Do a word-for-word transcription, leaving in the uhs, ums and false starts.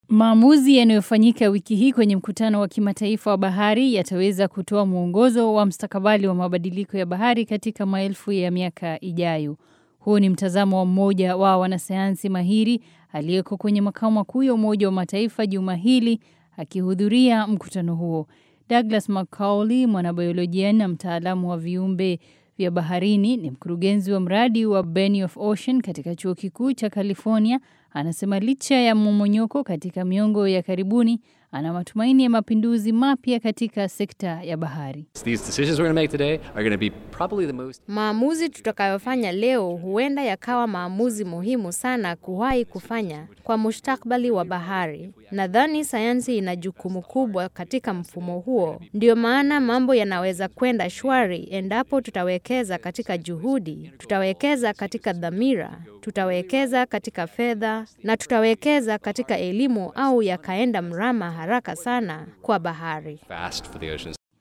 Maamuzi yanayofanyika wiki hii kwenye mkutano wa kimataifa wa bahari yataweza kutoa mwongozo wa mustakabali wa mabadiliko ya bahari katika maelfu ya miaka ijayo. Huu ni mtazamo wa mmoja wa wanasayansi mahiri aliyeko kwenye makao makuu ya Umoja wa Mataifa juma hili akihudhuria mkutano huo. Douglas Macaulay, mwanabiolojia na mtaalamu wa viumbe vya baharini, ni mkurugenzi wa mradi wa Benioff Ocean katika Chuo Kikuu cha California. Anasema licha ya mmomonyoko katika miongo ya karibuni, ana matumaini ya mapinduzi mapya katika sekta ya bahari. Maamuzi tutakayofanya leo huenda yakawa maamuzi muhimu sana kuwahi kufanya kwa mustakabali wa bahari. Nadhani sayansi ina jukumu kubwa katika mfumo huo. Ndio maana mambo yanaweza kwenda shwari endapo tutawekeza katika juhudi, tutawekeza katika dhamira, tutawekeza katika fedha na tutawekeza katika elimu, au yakaenda mrama haraka sana kwa bahari.